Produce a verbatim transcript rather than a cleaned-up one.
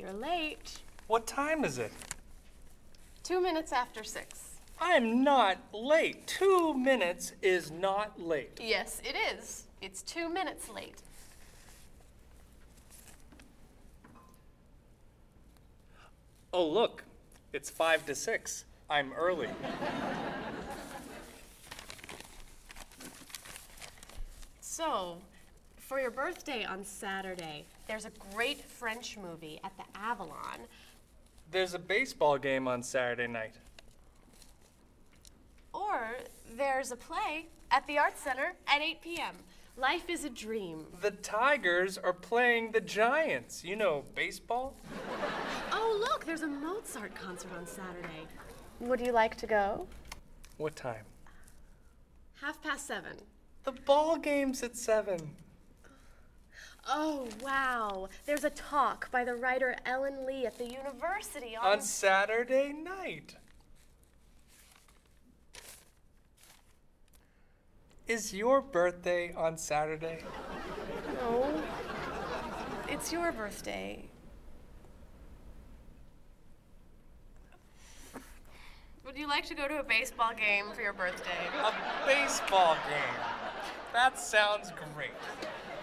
You're late. What time is it? Two minutes after six. I'm not late. Two minutes is not late. Yes, it is. It's two minutes late. Oh, look. It's five to six. I'm early. So, for your birthday on Saturday, there's a great French movie at the Avalon. There's a baseball game on Saturday night. Or there's a play at the Arts Center at eight p m Life is a dream. The Tigers are playing the Giants. You know, baseball? Oh, look, there's a Mozart concert on Saturday. Would you like to go? What time? Half past seven. The ball game's at seven. Oh, wow. There's a talk by the writer Ellen Lee at the university on... On Saturday night. Is your birthday on Saturday? No. It's your birthday. Would you like to go to a baseball game for your birthday? A baseball game. That sounds great.